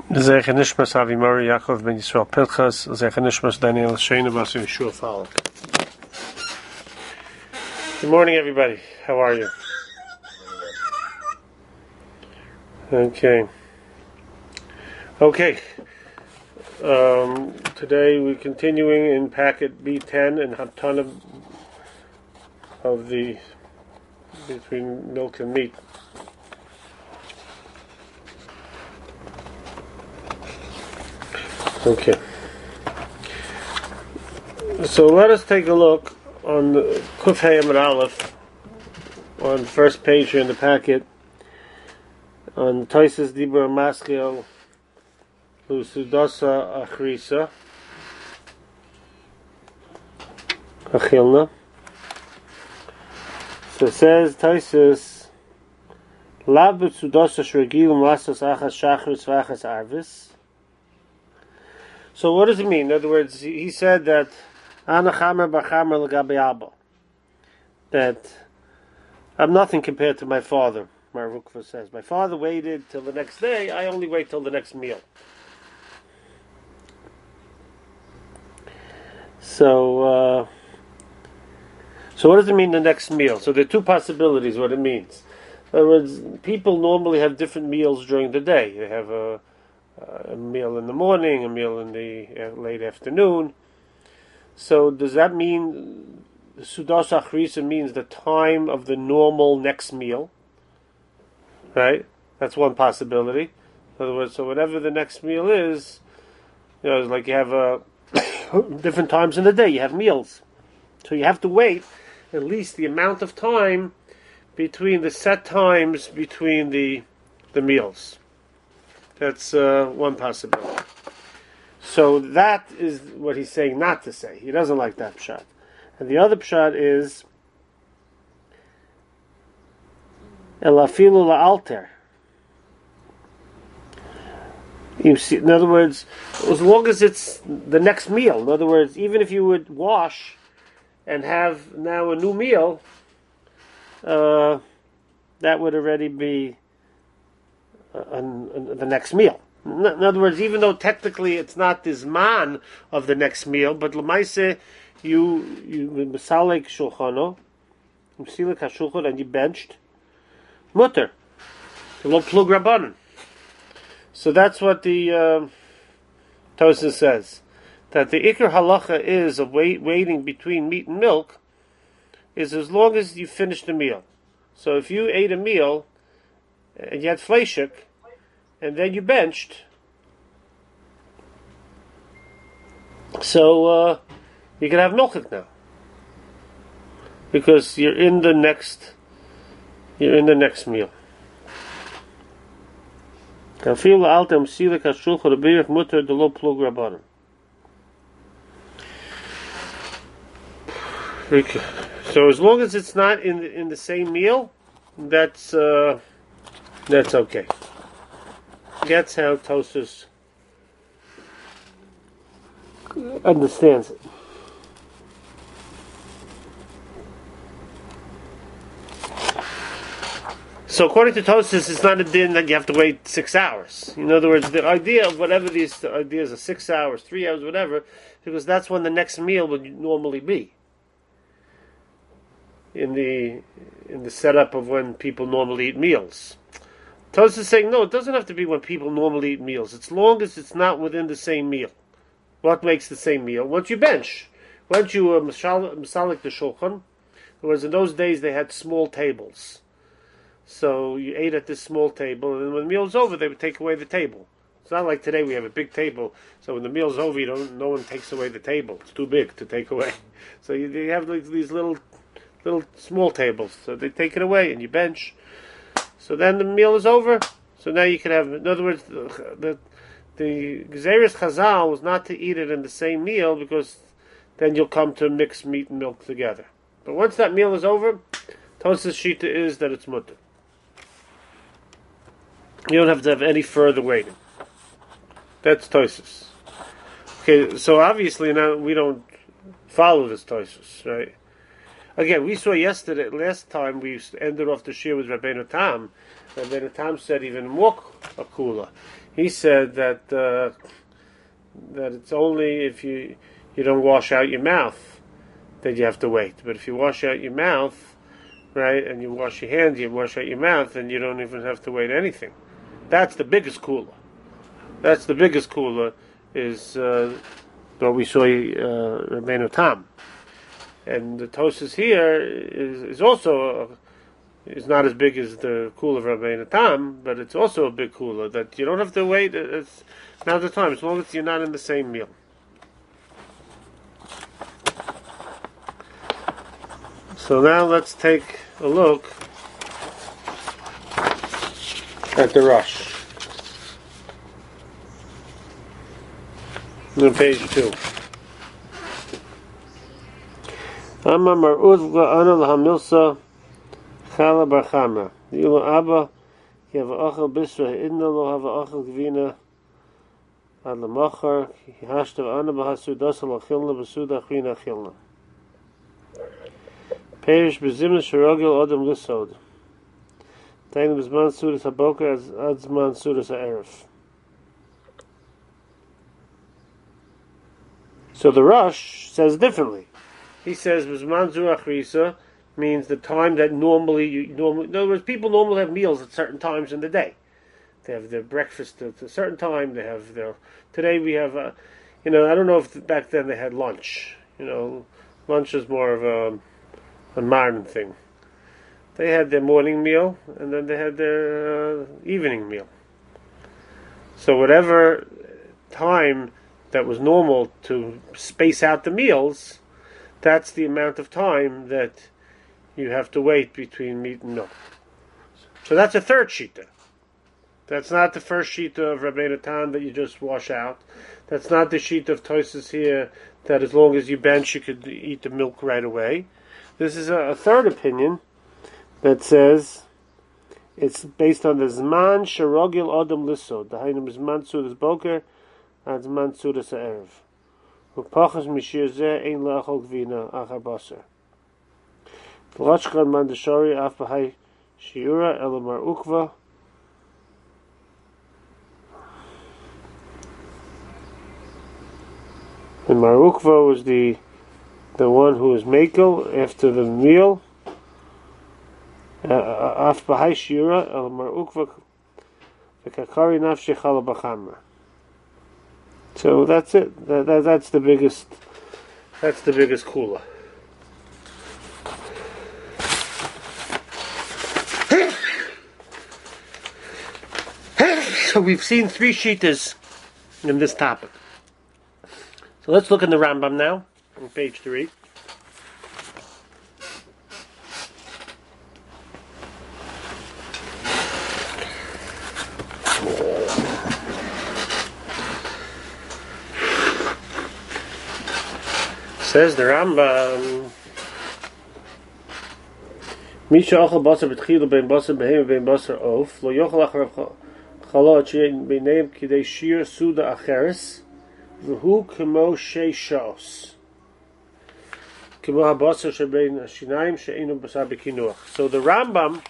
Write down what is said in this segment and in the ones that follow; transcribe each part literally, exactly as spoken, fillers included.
Zecher Nishmas Avi Mori Yaakov ben Yisrael Pilchas, Zecher Nishmas Daniel Sheina Basu Yeshua Falk. Good morning, everybody. How are you? Okay. Okay. Um, today we're continuing in packet B ten and Hatana of the between milk and meat. Okay. So let us take a look on the Kuf Hey Amud Aleph on the first page here in the packet on Toises Dibur Maskil Lusudasa Achrisa Achilna. So it says Toises Lab Sudasa Shregil Masas Achas Shachris Vachas Arvis. So what does it mean? In other words, he said that Ana Chamer Bachamer L'Gabe Abba, that I'm nothing compared to my father. Mar Rukva says, my father waited till the next day, I only wait till the next meal. So, uh, so what does it mean, the next meal? So there are two possibilities what it means. In other words, people normally have different meals during the day. They have a Uh, a meal in the morning, a meal in the uh, late afternoon. So does that mean Sudas Achrisa means the time of the normal next meal? Right? That's one possibility. In other words, so whatever the next meal is, you know, it's like you have uh, different times in the day, you have meals. So you have to wait at least the amount of time between the set times between the the meals. That's uh, one possibility. So that is what he's saying not to say. He doesn't like that pshat. And the other pshat is elafilu la'alter. You see, in other words, as long as it's the next meal. In other words, even if you would wash and have now a new meal, uh, that would already be On, on the next meal. In other words, even though technically it's not the zman of the next meal, but l'maise you you misalek shulchano, misalek hashulchan, and you benched mutter, lo plug rabbanon. So that's what the uh, Tosafos says, that the ikar halacha is of wait, waiting between meat and milk is as long as you finish the meal. So if you ate a meal and you had fleishik, and then you benched, so uh, you can have milchik now, because you're in the next, you're in the next meal. So as long as it's not in the, in the same meal, that's uh, that's okay. That's how Tosafos understands it. So according to Tosafos, it's not a din that you have to wait six hours. In other words, the idea of whatever these ideas are, six hours, three hours, whatever, because that's when the next meal would normally be. In the in the setup of when people normally eat meals. Tosafos is saying, no, it doesn't have to be when people normally eat meals. As long as it's not within the same meal. What makes the same meal? Once you bench. Once you uh, misalik the shulchan, whereas in those days they had small tables. So you ate at this small table, and when the meal's over, they would take away the table. It's not like today we have a big table, so when the meal's over, you don't, no one takes away the table. It's too big to take away. So you, you have like these little, little small tables. So they take it away, and you bench. So then the meal is over. So now you can have, in other words, the the, the Gezeres Chazal was not to eat it in the same meal, because then you'll come to mix meat and milk together. But once that meal is over, Tosafos shita is that it's mutter. You don't have to have any further waiting. That's Tosafos. Okay, so obviously now we don't follow this Tosafos, right? Again, we saw yesterday, last time we ended off the shir with Rabbeinu Tam. Rabbeinu Tam said even more akula. he said that uh, that it's only if you you don't wash out your mouth that you have to wait. But if you wash out your mouth, right, and you wash your hands, you wash out your mouth, and you don't even have to wait anything. That's the biggest kula. That's the biggest kula is uh, what we saw uh, Rabbeinu Tam. And the Tosas here is, is also a, is not as big as the kula of Rabbeinu Tam, but it's also a big kula that you don't have to wait. It's now the time as long as you're not in the same meal. So now let's take a look at the Rosh. On page two. Amma mar'ud ana lahamilsa chala barchamra. Yilo abba yav achal bisra idna lo have achal gvina ad lamachar hashtav ana bahasudas lachilna basuda china chilna. Perish bezimus sherogil adam lisod. Tainu bezman sudas haboker as adzman sudas ha'erev. So the Rosh says differently. He says bezman zu achrisa means the time that normally you normally. In other words, people normally have meals at certain times in the day. They have their breakfast at a certain time. They have their. Today we have, uh, you know, I don't know if back then they had lunch. You know, lunch is more of a a modern thing. They had their morning meal and then they had their uh, evening meal. So whatever time that was normal to space out the meals, that's the amount of time that you have to wait between meat and milk. So that's a third shita. That's not the first shita of Rabbeinu Tam that you just wash out. That's not the shita of Tosas here that as long as you bench you could eat the milk right away. This is a, a third opinion that says it's based on the Zman Sharogil Adam Lisod. The Hainam Zman Sudas Boker and Zman Sudas Erev. Upachas Mishir Zeh Ein Lachol Gvina Achar Basar. L'chkan Mandashori Af Bahai Shiura Elamar Ukva. And Mar Ukva was the the one who was Mekel after the meal. Af Bahai Shiura Elamar Ukva V'Kakari Nafshi Chala B'Chamra. So that's it. That, that, that's the biggest. That's the biggest kula. So we've seen three shitas in this topic. So let's look in the Rambam now, on page three. Says the Rambam, Misha achal basar b'tchilu bein basar behem bein basar of lo yochel achar chalot shein beineim kidei shir suda acheres v'hu kemo shei shos kemo habasar shebein hashinayim she'enu basar b'kinuach. So the Rambam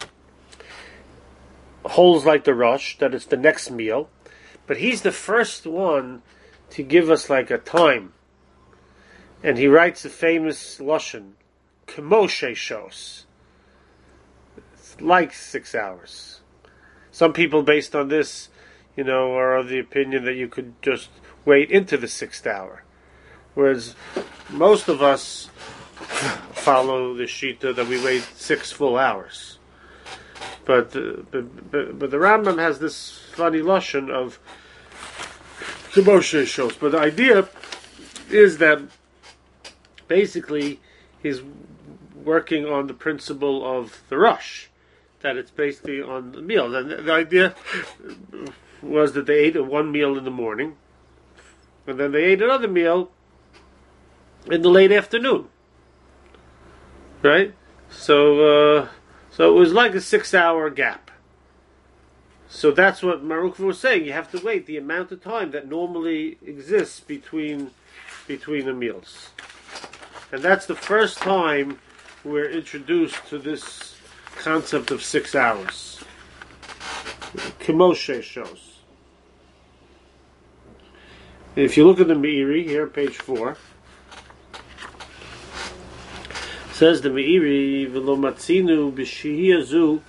holds like the Rosh that it's the next meal, but he's the first one to give us like a time. And he writes the famous Lashon, Kemoshe Shos. It's like six hours. Some people, based on this, you know, are of the opinion that you could just wait into the sixth hour. Whereas most of us follow the Shita that we wait six full hours. But, uh, but, but, but the Rambam has this funny Lashon of Kemoshe Shos. But the idea is that basically, he's working on the principle of the Rosh, that it's basically on the meal. And the idea was that they ate one meal in the morning, and then they ate another meal in the late afternoon. Right? So, uh, so it was like a six-hour gap. So that's what Marukva was saying. You have to wait the amount of time that normally exists between between the meals. And that's the first time we're introduced to this concept of six hours. Kemoshe shows. If you look at the Meiri here, page four, it says the Meiri v'lo matzinu b'shihiyah zu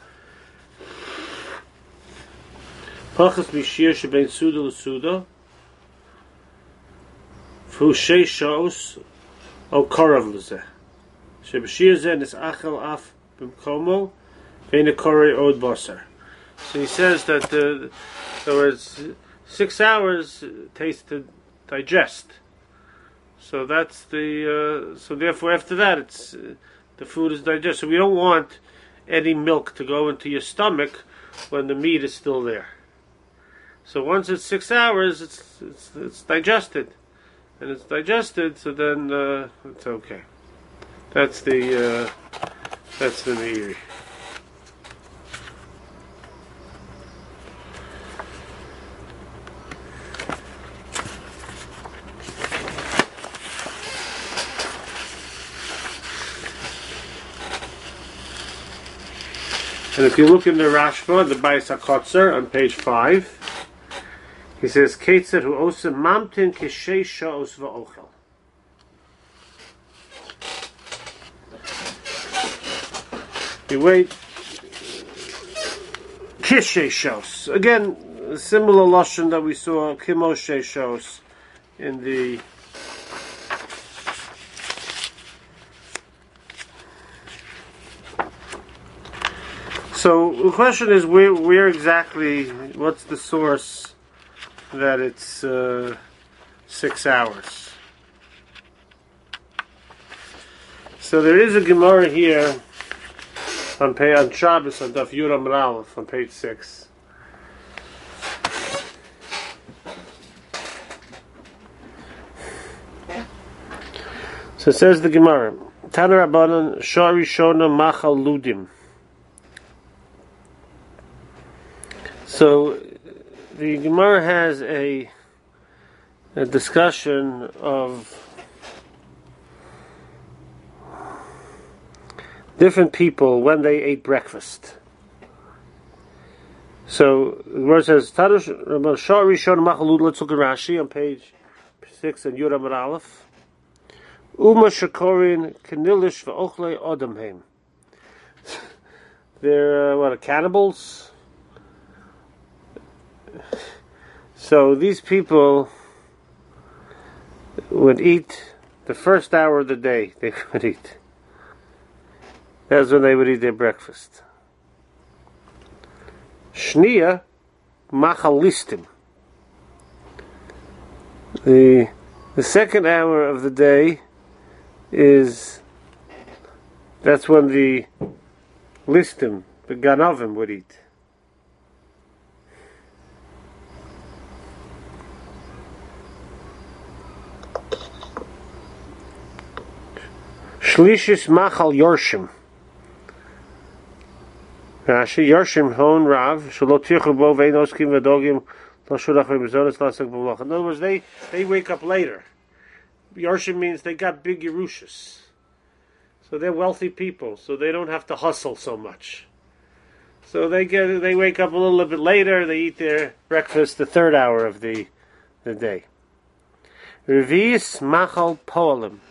pachas mishir shebein suda l'suda v'hu sheish sha'os o korav l'zeh sheb'shihiyah zeh nis'achel af b'mkomo v'ein korei od basar. So he says that uh, there was six hours takes to digest. So that's the. Uh, so therefore, after that, it's uh, the food is digested. So we don't want any milk to go into your stomach when the meat is still there. So once it's six hours, it's it's, it's digested, and it's digested. So then uh, it's okay. That's the uh, that's the Meiri. And if you look in the Rashba, the Bais HaKotzer, on page five, he says, Ketzad hu osem mamtin k'shei sha'os v'ochel. You wait, k'shei sha'os. Again, a similar lashon that we saw, k'moshei sha'os, in the So the question is, where, where exactly? What's the source that it's uh, six hours? So there is a Gemara here on page on Shabbos on Daf Yuram Ralef on page six. So it says the Gemara, Tana Rabbanan Shari Shona Machal Ludim. So the Gemara has a, a discussion of different people when they ate breakfast. So the Gemara says, let's look at Rashi on page six and Yuram Aleph. Uma shakorin kenilish v'ochle odamheim. They're uh, what, cannibals? So these people would eat the first hour of the day. They would eat. That's when they would eat their breakfast. Shnia machalistim. The the second hour of the day is that's when the listim, the ganavim, would eat. Shlishis machal yorshim. Rashi yorshim hon rav shalot tichu bo veinoskim v'dogim lo shulach v'mizonos lasak b'mlach. In other words, they they wake up later. Yorshim means they got big yerushas, so they're wealthy people, so they don't have to hustle so much. So they get they wake up a little bit later. They eat their breakfast the third hour of the the day. Revi'is machal po'alim.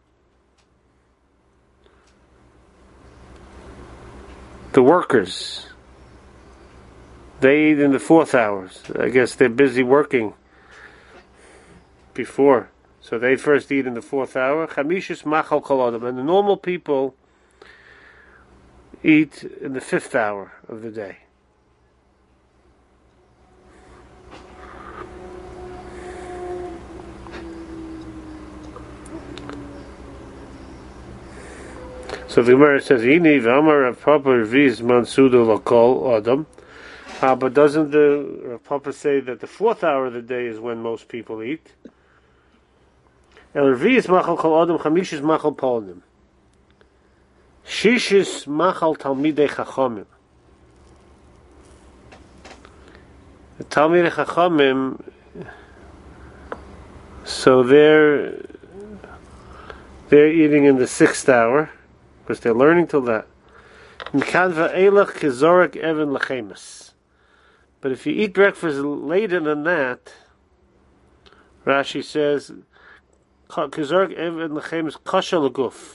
The workers, they eat in the fourth hours. I guess they're busy working before. So they first eat in the fourth hour. Chamishis machal kol adam. And the normal people eat in the fifth hour of the day. So the Gemara says, "Ini v'amar Rav Papa reviz mansudo lakol adam." Uh, but doesn't the Rav Papa say that the fourth hour of the day is when most people eat? El reviz machal kol adam, chamishis machal polim, shishis machal talmidei chachamim. The talmidei chachamim, so they're they're eating in the sixth hour. Because they're learning till that. But if you eat breakfast later than that, Rashi says, "Kizarg even lechem is kasha leguf."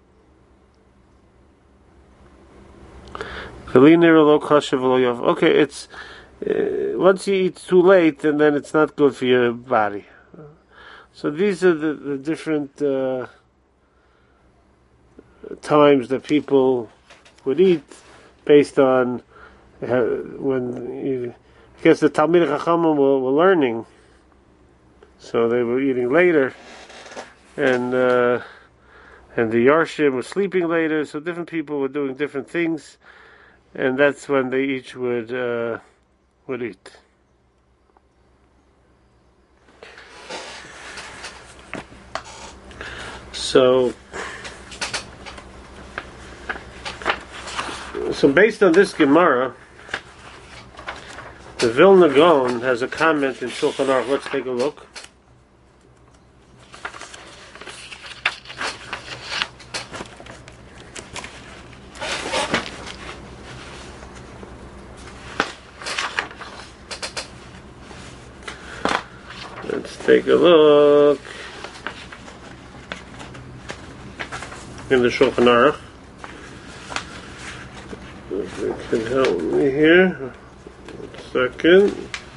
Okay, it's uh, once you eat too late, and then it's not good for your body. So these are the, the different uh, times that people would eat based on uh, when you, I guess the Talmid Chachamim were, were learning, so they were eating later, and uh, and the Yarshim were sleeping later. So different people were doing different things, and that's when they each would uh, would eat. So, so based on this Gemara, the Vilna Gaon has a comment in Shulchan Aruch. Let's take a look. Let's take a look in the Shulchan Aruch. If you can help me here. One second.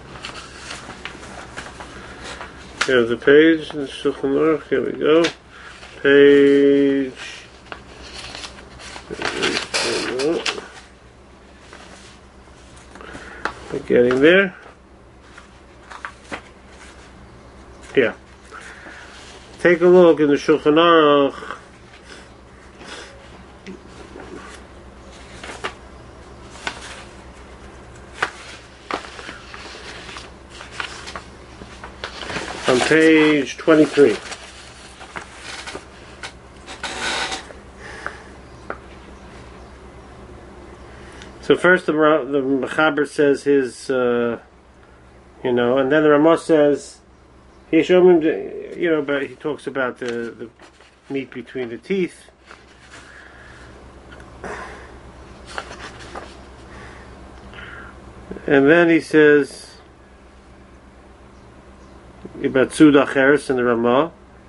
Here's the page in the Shulchan Aruch. Here we go. Page. We're getting there. Yeah. Take a look in the Shulchan Aruch. On page twenty-three. So first the the Mechaber says his, uh, you know, and then the Ramah says he showed him, you know, but he talks about the the meat between the teeth. And then he says about Suda Cheres in the Ramah.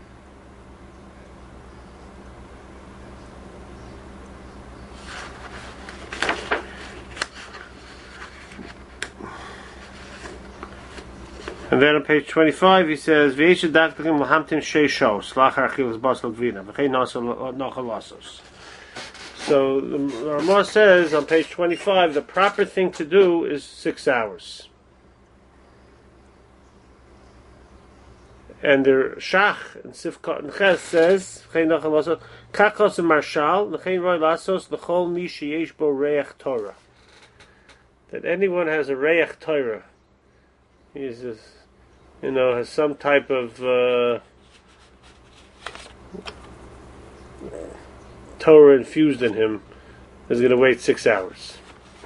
And then on page twenty-five he says, "V'yeshe daktakim lahamtim sheishos lachar achilas basal gvina v'chein nasa nachalasos." So the Ramah says on page twenty-five the proper thing to do is six hours. And the Shach and Sifkat and Ches says, "Kakos and Marshal, Nechein Roy Lasos, L'chol Mi Sheyesh Bo Reach Torah." That anyone has a Reach Torah, he's, a, you know, has some type of uh, Torah infused in him, is going to wait six hours.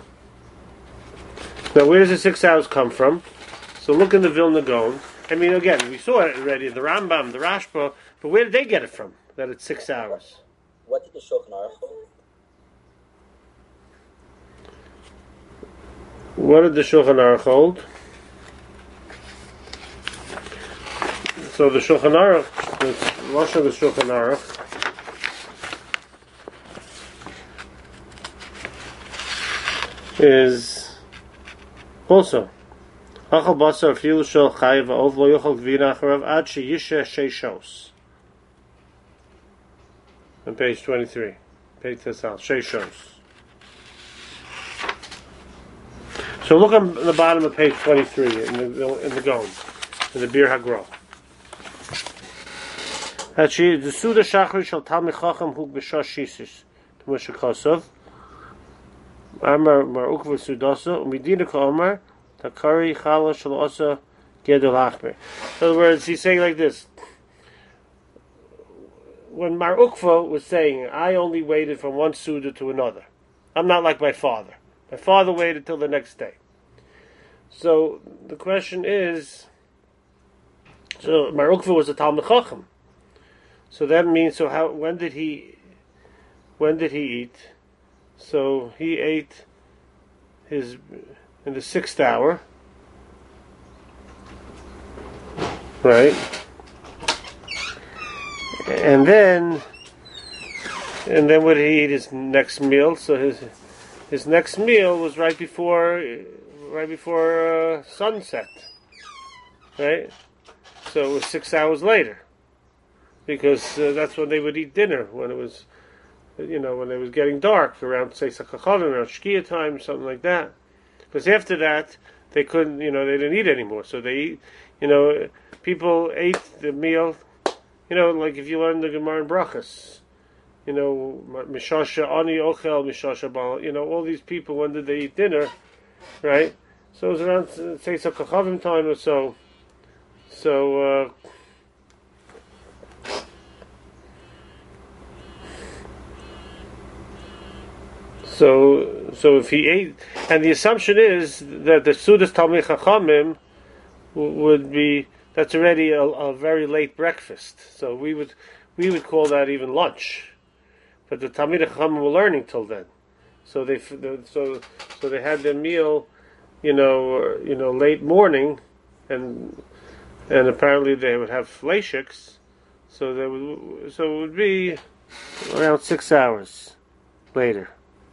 Now, where does the six hours come from? So look in the Vilna Gaon. I mean, again, we saw it already in the Rambam, the Rashba, but where did they get it from, that it's six hours? What did the Shulchan Aruch hold? What did the Shulchan Aruch hold? So the Shulchan Aruch, the Rosh of the Shulchan Aruch, is also Achal basar filu shel chayiv va'ov lo yochal gvina acharav ad sheyishe sheishos. On page twenty-three, page tesal sheishos. So look on the bottom of page twenty-three in the in the Gaon, in the Bir Hagro. Hachi the Suda Shachri shel Talmid Chacham hu b'shosh shisis to Moshe Kosov. Amar Mar Ukva Sudasa umidina ka'amar. Takari chala shalosa gedol achmer. In other words, he's saying like this. When Mar Ukva was saying, I only waited from one Suda to another. I'm not like my father. My father waited till the next day. So the question is, so Mar Ukva was a Talmid Chacham. So that means, so how? When did he? When did he eat? So he ate his in the sixth hour. right? And then, and then would he eat his next meal? So his his next meal was right before right before uh, sunset, right? So it was six hours later, because uh, that's when they would eat dinner, when it was, you know, when it was getting dark, around say Sakachavim, around Shkia time, something like that. Because after that, they couldn't, you know, they didn't eat anymore. So they, eat, you know, people ate the meal, you know, like if you learn the Gemara in Brachas, you know, Mishasha Ani Ochel, Mishasha Bal, you know, all these people, when did they eat dinner, right? So it was around, say, Sakachavim time or so. So, uh, So, so if he ate, and the assumption is that the Sudas Talmid Chachamim would be, that's already a, a very late breakfast. So we would we would call that even lunch, but the Talmid Chachamim were learning till then. So they so so they had their meal, you know, you know, late morning, and and apparently they would have fleishiks. So they would so it would be around six hours later.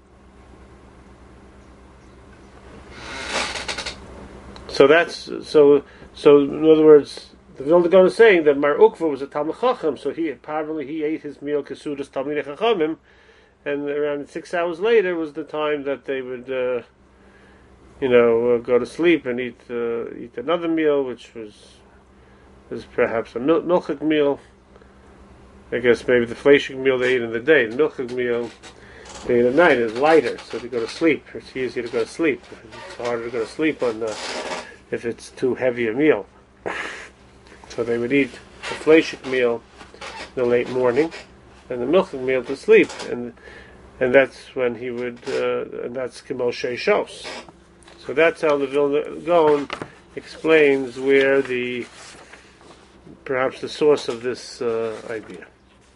So that's so. So in other words, the Vilna Gaon is saying that Mar Ukva was a Talmid Chacham, so he apparently he ate his meal Kesudas Talmidei Chachamim, and around six hours later was the time that they would, uh, you know, uh, go to sleep and eat uh, eat another meal, which was was perhaps a mil- milchik meal. I guess maybe the fleishik meal they ate in the day, the milchik meal they ate at night is lighter, so they go to sleep. It's easier to go to sleep. It's harder to go to sleep on the. If it's too heavy a meal. So they would eat the fleishik meal in the late morning and the milchik meal to sleep, and and that's when he would uh, and that's Kimel Sheishos. So that's how the Vilna Gaon explains where the perhaps the source of this uh, idea.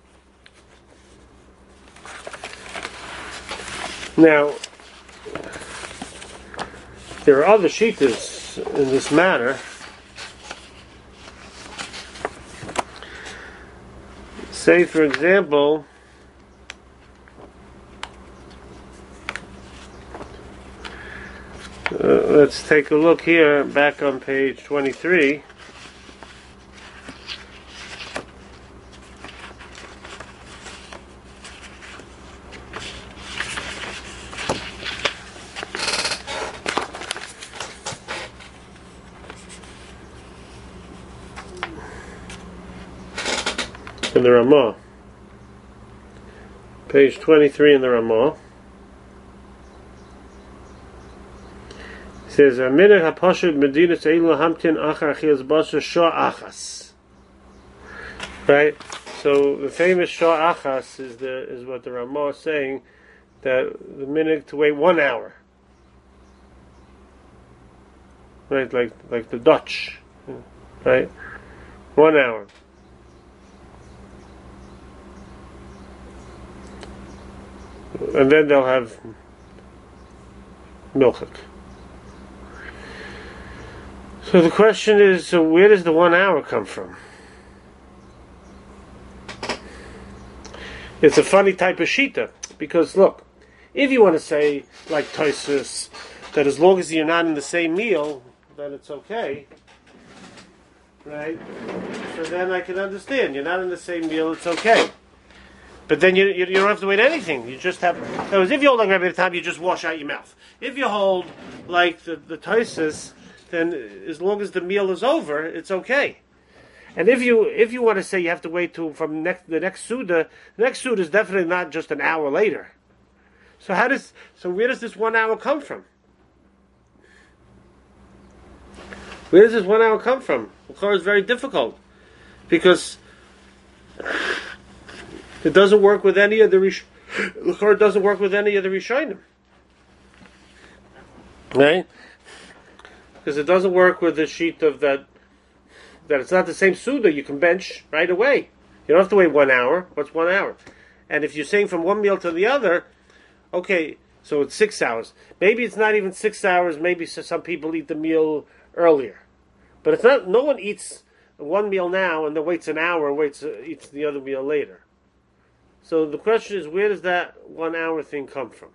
Now there are other shittas in this matter. Say, for example, uh, let's take a look here, back on page twenty-three. In the Ramah, page twenty-three in the Ramah, it says, "Aminah hapashut medinas eilu hamtin achar achilas basar shah achas." Right. So the famous shah achas is the is what the Ramah is saying, that the minute to wait one hour. Right, like like the Dutch, right, one hour. And then they'll have milchik. So the question is, so where does the one hour come from? It's a funny type of shita, because look, if you want to say, like Tosfos, that as long as you're not in the same meal, then it's okay, right? So then I can understand, you're not in the same meal, it's okay. But then you, you you don't have to wait anything. You just have. So if you hold like Rabbi the time, you just wash out your mouth. If you hold like the the Tosfos, then as long as the meal is over, it's okay. And if you if you want to say you have to wait till from next the next Suda, the next Suda is definitely not just an hour later. So how does so where does this one hour come from? Where does this one hour come from? L'chorah is very difficult, because it doesn't work with any of the Rish. L'chorah doesn't work with any of the Rishonim, right? Because it doesn't work with the sheet of that. That it's not the same Suda you can bench right away. You don't have to wait one hour. What's one hour? And if you're saying from one meal to the other, okay, so it's six hours. Maybe it's not even six hours. Maybe some people eat the meal earlier, but it's not. No one eats one meal now and then waits an hour and waits uh, eats the other meal later. So the question is, where does that one hour thing come from?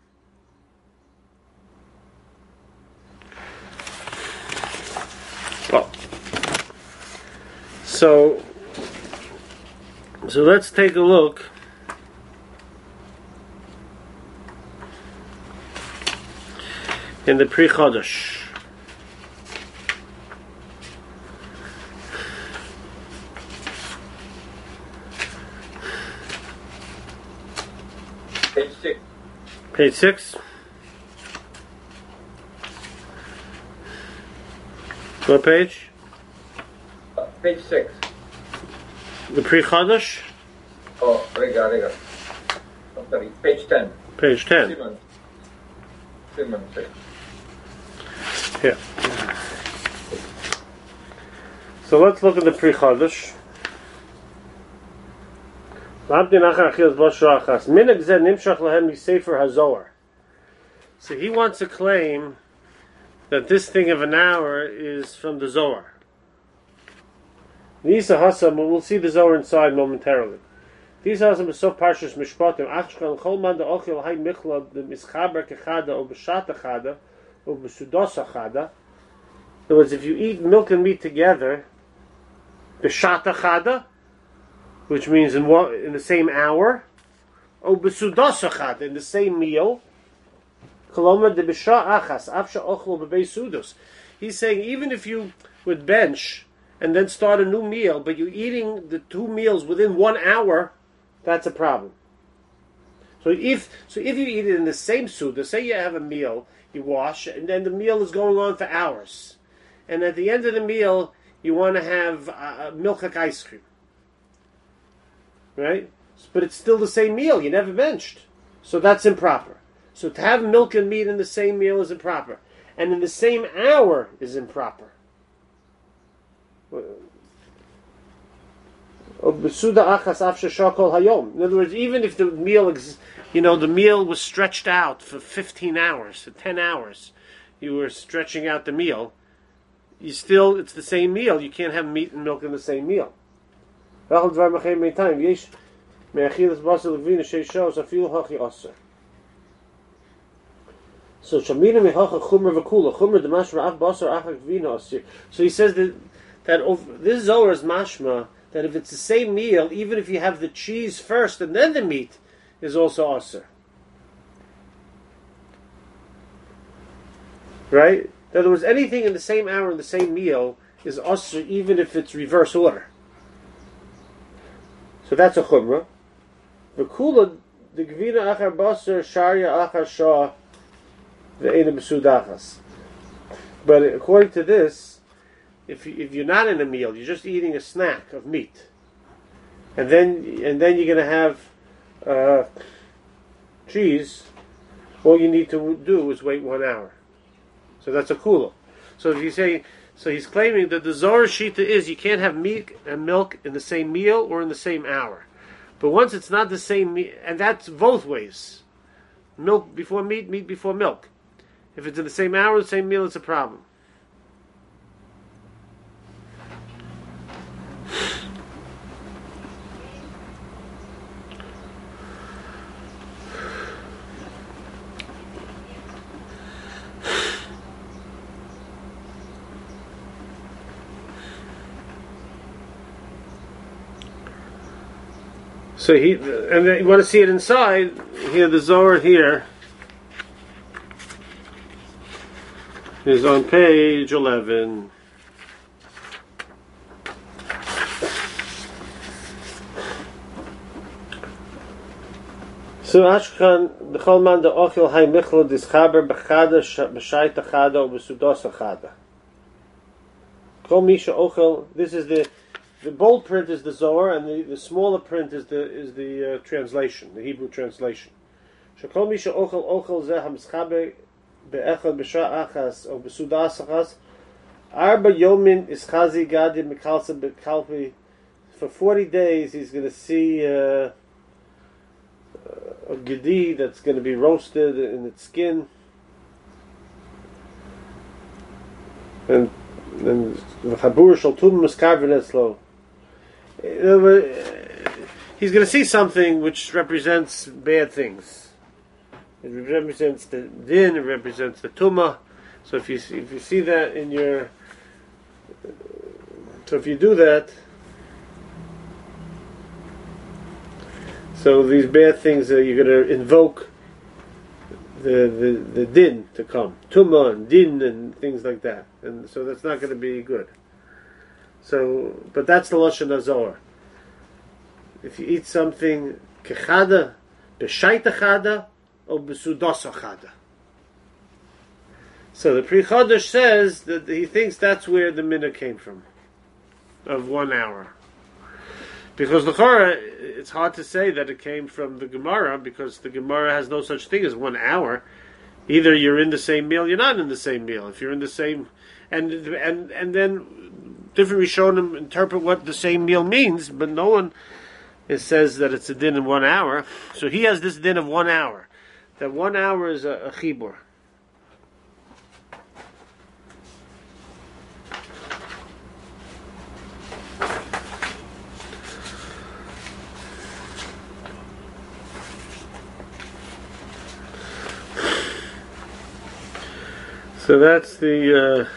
Well, so so let's take a look. In the Pri Chodesh. Page six. Page six. What page? Uh, page six. The Pri Chodesh? Oh, rega, rega. I'm sorry, page ten. Page ten. Simon. Simon, six. Yeah. So let's look at the Pri Chodesh. So he wants to claim that this thing of an hour is from the Zohar. Nisa Hasam, we'll see the Zohar inside momentarily. These Hasam is so parshas mishpatim. Achshkan cholman da ochil hay michla the mischaber kechada or b'shat achada or b'sudos achada. In other words, if you eat milk and meat together, b'shat achada, which means in what, in the same hour, or b'sudos achada, in the same meal. Koloma de b'sha achas afsha ochlo b'bei sudos. He's saying even if you would bench and then start a new meal, but you're eating the two meals within one hour, that's a problem. So if so, if you eat it in the same suda, say you have a meal, you wash, and then the meal is going on for hours, and at the end of the meal, you want to have uh, milk like ice cream, right? But it's still the same meal. You never benched, so that's improper. So to have milk and meat in the same meal is improper, and in the same hour is improper. In other words, even if the meal, you know, the meal was stretched out for fifteen hours, for ten hours, you were stretching out the meal, you still, it's the same meal. You can't have meat and milk in the same meal. So Shamina mehacha chumra v'kula chumra demashma af basar achak v'ina asir. So he says that that over, this Zohar is mashma that if it's the same meal, even if you have the cheese first and then the meat, is also asir. Right? In other words, anything in the same hour in the same meal is asir, even if it's reverse order. So that's a chumra. V'kula the gvina achar basar sharia achar shah. But according to this, if you, if you're not in a meal, you're just eating a snack of meat, and then and then you're going to have uh, cheese. All you need to do is wait one hour. So that's a kula. So if you say, so he's claiming that the Zohar Shita is you can't have meat and milk in the same meal or in the same hour. But once it's not the same meal, and that's both ways, milk before meat, meat before milk. If it's in the same hour, the same meal, it's a problem. So he, and then you want to see it inside, here the Zohar here is on page eleven. So Ashkan b'chol man da ochil hay michlo dischaber b'chada b'shayt achada or b'sudos achada. Kol misha ochil. This is the the bold print is the Zohar, and the, the smaller print is the is the uh, translation, the Hebrew translation. Shekol misha ochil ochil zeh hamschaber be'echad b'sha achas or b'sudas achas arba yomin is chazi gadi mikalsa bekalpi. For forty days, he's going to see uh, a gedi that's going to be roasted in its skin, and then the Chabur shall tum muskavineslo. He's going to see something which represents bad things. It represents the din. It represents the tumah. So if you see, if you see that in your, so if you do that, so these bad things, uh, you're going to invoke the, the the din to come, tumah and din and things like that, and so that's not going to be good. So, but that's the lashon hazor. If you eat something kechada, b'shayta chada, or b'sudasa chada. So the Pri Chodesh says that he thinks that's where the minhag came from, of one hour. Because l'chora, it's hard to say that it came from the Gemara, because the Gemara has no such thing as one hour. Either you're in the same meal, you're not in the same meal. If you're in the same, and and and then different Rishonim interpret what the same meal means, but no one it says that it's a din in one hour. So he has this din of one hour. That one hour is a, a chibur. So that's the uh,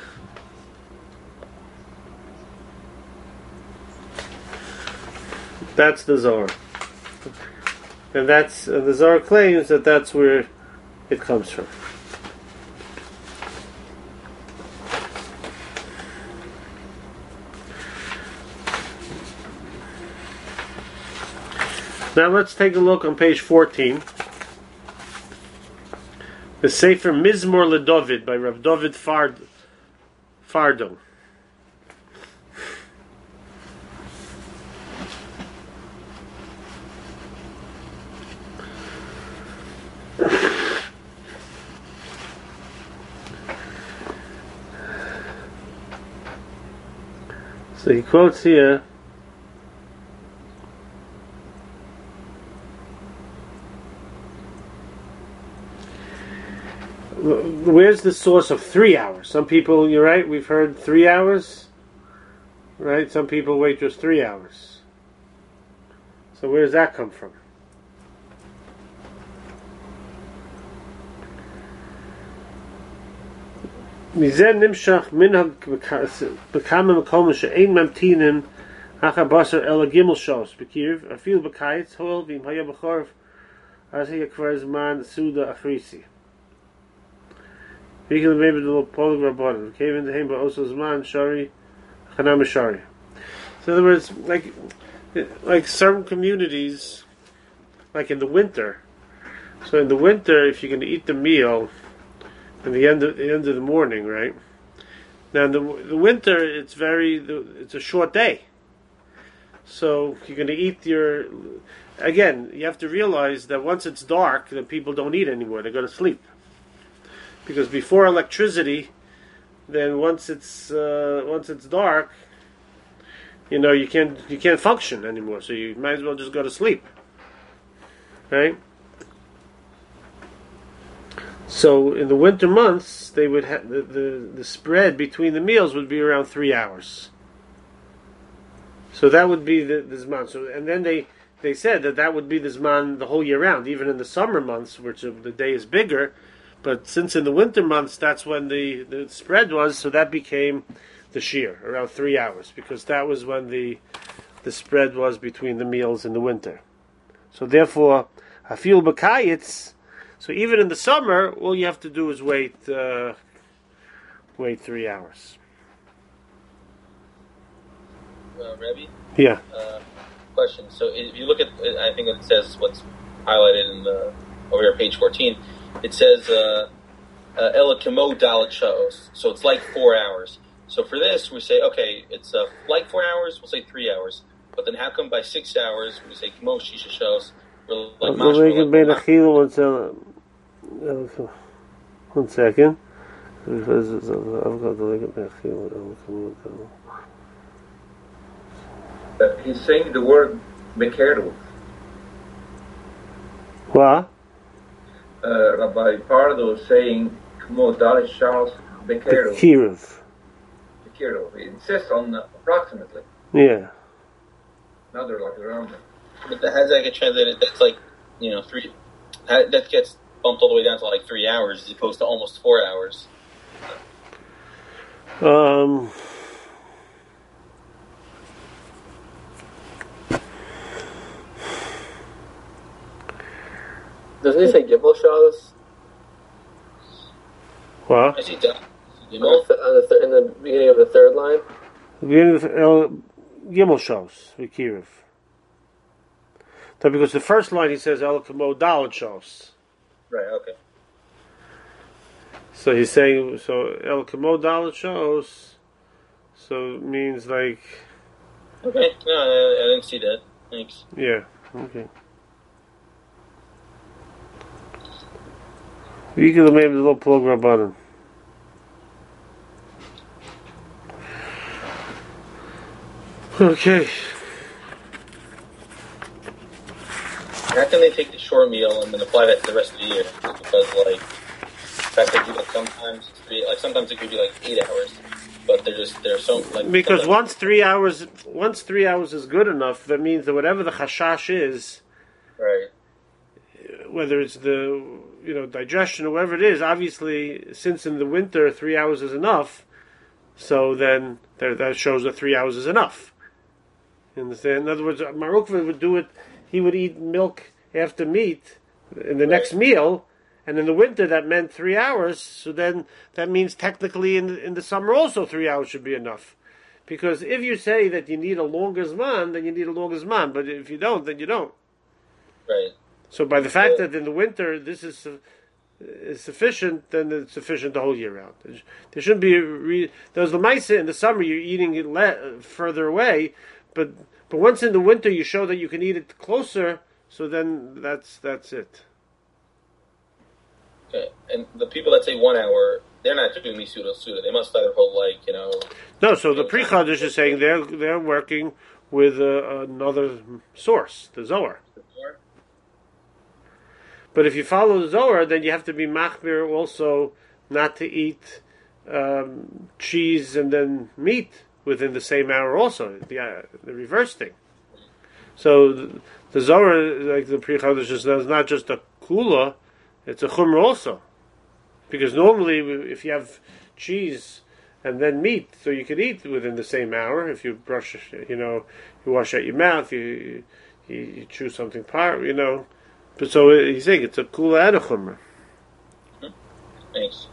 that's the Zohar, and that's uh, the Zohar claims that that's where it comes from. Now let's take a look on page fourteen. The Sefer Mizmor LeDavid by Rav David Fard, Fardo. So he quotes here, where's the source of three hours? Some people, you're right, we've heard three hours, right? Some people wait just three hours. So where does that come from? מזה נמשך מנהג בכמה מקומות שאין ממתינים אחר בשר אלא גימל שעות בקרב, אפילו בקיץ, הואיל ואם היה בחורף אז היה כבר זמן סעודה אחריסי. We can maybe do a polygraph bottom. Came into him, but also Zman Shari, Chanam Shari. So in other words, like like certain communities, like in the winter. So in the winter, if you're going to eat the meal at the end of the end of the morning, right? Now in the the winter, it's very it's a short day. So you're going to eat your. Again, you have to realize that once it's dark, then people don't eat anymore. They go to sleep. Because before electricity, then once it's uh, once it's dark, you know you can't you can't function anymore. So you might as well just go to sleep, right? So in the winter months, they would have the, the the spread between the meals would be around three hours. So that would be the, the zman. So and then they they said that that would be the zman the whole year round, even in the summer months, which the day is bigger. But since in the winter months, that's when the, the spread was, so that became the shear, around three hours, because that was when the the spread was between the meals in the winter. So therefore, hafil b'kayitz, so even in the summer, all you have to do is wait uh, wait three hours. Uh, Rebbe? Yeah. Uh, question. So if you look at, I think it says what's highlighted in the over here, page fourteen. It says Ela Kimo Dalit Shaos, so it's like four hours. So for this, we say okay, it's uh, like four hours. We'll say three hours. But then how come by six hours we say Kimo Shisha Shaos? We're like mashma. One second. He's saying the word bekeru. What? Uh, Rabbi Pardo is saying, "Kmo Dalit Shaos Bekeru." Bekiruv. Kiro. He insists on uh, approximately. Yeah. Another like around. But the, how does that get translated? That's like, you know, three. How, that gets bumped all the way down to like three hours as opposed to almost four hours. Um. Doesn't he say Gimel shows? What? Is he done? You On know? the, th- on the th- in the beginning of the third line? The beginning of El Gimel shows Vikiriv. So because the first line he says El Kamo Dalet shows. Right. Okay. So he's saying so El Kamo Dalet shows. So it means like Okay. No, I, I didn't see that. Thanks. yeah okay. You can maybe a little plug button. Okay. How can they take the short meal and then apply that to the rest of the year? Because like, in fact, they do like sometimes it's three, like sometimes it could be like eight hours, but they're just they're so like Because sometimes- once three hours, once three hours is good enough, that means that whatever the chashash is, right. whether it's the you know digestion or whatever it is, obviously, since in the winter three hours is enough, so then there, that shows that three hours is enough. You understand? In other words, Marukva would do it. He would eat milk after meat in the Right. next meal, and in the winter that meant three hours. So then that means technically in the, in the summer also three hours should be enough. Because if you say that you need a longer zman, then you need a longer zman. But if you don't, then you don't. Right. So by the fact Yeah. that in the winter this is su- is sufficient, then it's sufficient the whole year round. There- There shouldn't be a re- there's the mice in the summer you're eating it le- further away, but but once in the winter you show that you can eat it closer. So then that's that's it. Okay. And the people that say one hour, they're not doing misuda suda. They must either hold like you know. No, so the Pri Chadash is saying they're they're working with uh, another source, the Zohar. But if you follow the Zohar, then you have to be machmir also not to eat um, cheese and then meat within the same hour also, the, uh, the reverse thing. So the, the Zohar, like the Pri Chadash, is not just a kula, it's a chumrah also. Because normally if you have cheese and then meat, so you can eat within the same hour. If you brush, you know, you wash out your mouth, you you, you chew something par, you know. But so he's saying it's a kula and a chumrah. Thanks.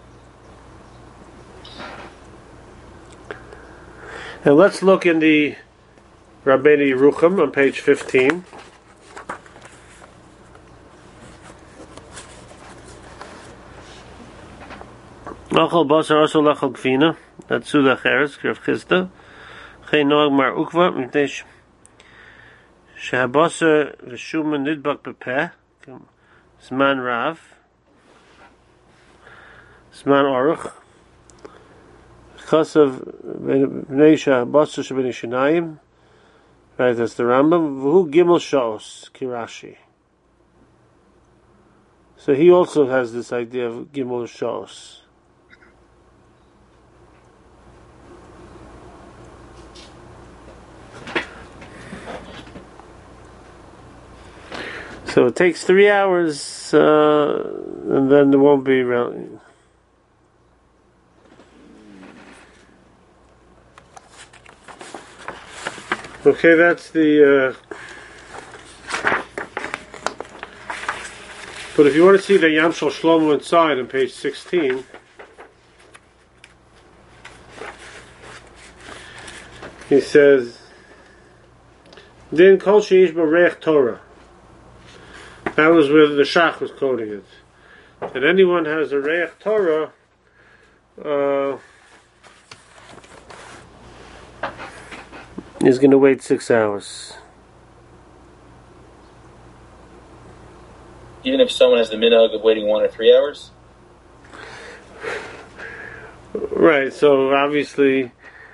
And let's look in the Rabbeinu Yerucham on page fifteen. Lachol basar also lachol gvina. That's Suda Cheres, Rav Chisda. Chei noag mar ukva, mitesh shehabasar v'shuman nidbak bepeh. Zman rav. Zman aruch. Chasav b'nei shehabasar sheb'nei shinayim. Right, that's the Rambam. V'hu gimel shaos, Kirashi. So he also has this idea of gimel shaos. So it takes three hours, uh, and then there won't be around. Okay, that's the. Uh, but if you want to see the Yam Shel Shlomo inside on page sixteen, he says, "Din kol sheish b'reich Torah." That was where the Shach was quoting it. That anyone has a reich Torah, uh, is going to wait six hours. Even if someone has the minhag of waiting one or three hours? Right, so obviously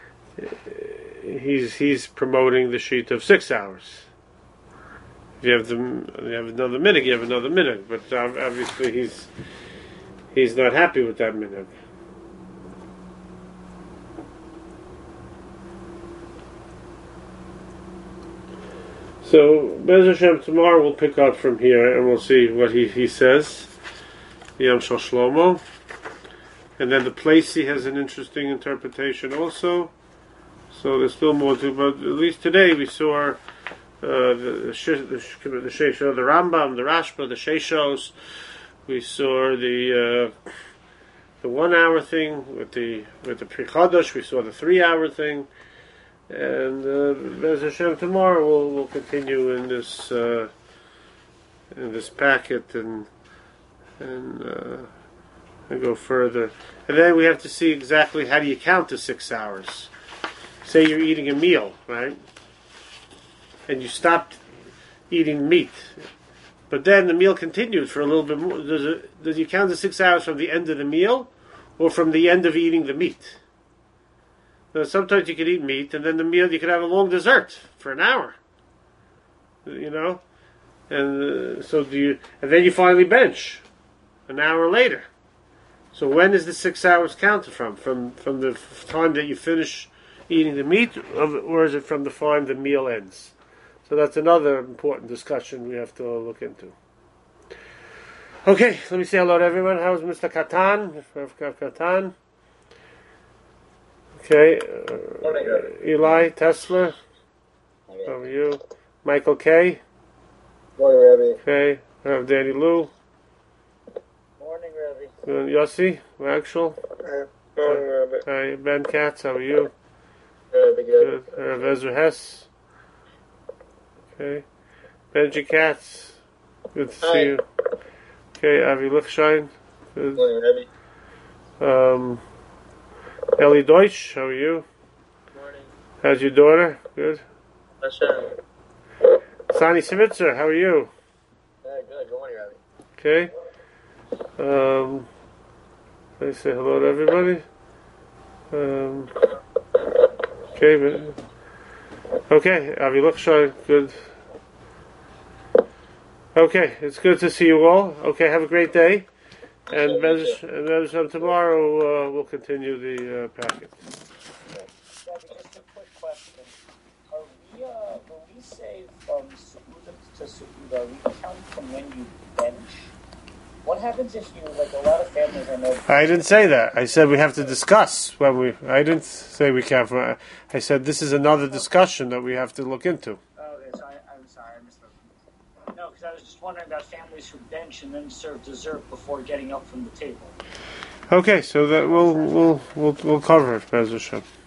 he's he's promoting the sheet of six hours. If you have the you have another minhag, you have another minhag, but obviously he's he's not happy with that minhag. So, Bez Hashem, tomorrow we'll pick up from here and we'll see what he, he says. Yom Shel Shlomo. And then the Placey has an interesting interpretation also. So there's still more to, but at least today we saw uh, the the, the, the, Shesho, the Rambam, the Rashba, the Sheshos. We saw the uh, the one hour thing with the with the Pri Chodesh. We saw the three hour thing. And uh, Bez Hashem, tomorrow we'll we'll continue in this uh, in this packet and and uh, and go further. And then we have to see exactly how do you count the six hours. Say you're eating a meal, right? And you stopped eating meat, but then the meal continued for a little bit more. Does it, does you count the six hours from the end of the meal, or from the end of eating the meat? Now, sometimes you could eat meat, and then the meal you could have a long dessert for an hour. You know, and uh, so do you, and then you finally bench an hour later. So when is the six hours counted from? From from the time that you finish eating the meat, or is it from the time the meal ends? So that's another important discussion we have to look into. Okay, let me say hello to everyone. How's Mister Katan? Mister Katan. Okay, uh, Eli Tesla. How are you? Michael K. Morning, Rabbi. Okay, I have Danny Lou. Morning, Rabbi. Uh, Yossi, Axel. Morning, Rabbi. Hi, Ben Katz. How are you? Rabbi, good. Good. Rav Ezra Hess. Okay. Benji Katz. Good to Hi. see you. Okay, Avi Lichstein. Good. Morning, Rabbi. Um, Ellie Deutsch. How are you? Morning. How's your daughter? Good. Hashem. Sani Smitzer. How are you? Very good. Good morning, Rabbi. Okay. Um, let me say hello to everybody. Um, okay. but- Okay. Avi Lichstein. Good. Okay. It's good to see you all. Okay. Have a great day. And Bez- and Bez- and tomorrow uh, we'll continue the uh, packet. Rabbi, just a quick question. Are we, uh, when we say from Su'udah to Su'udah, are we counting from when you bench? What happens if you, like a lot of families I know... I didn't say that. I said we have to discuss when we. I didn't say we can't. I said this is another discussion that we have to look into. Oh, okay, so I, I'm sorry, I missed that. No, because I was just wondering about families who bench and then serve dessert before getting up from the table. Okay, so that we'll we'll we'll we'll cover it, Bez Hashem.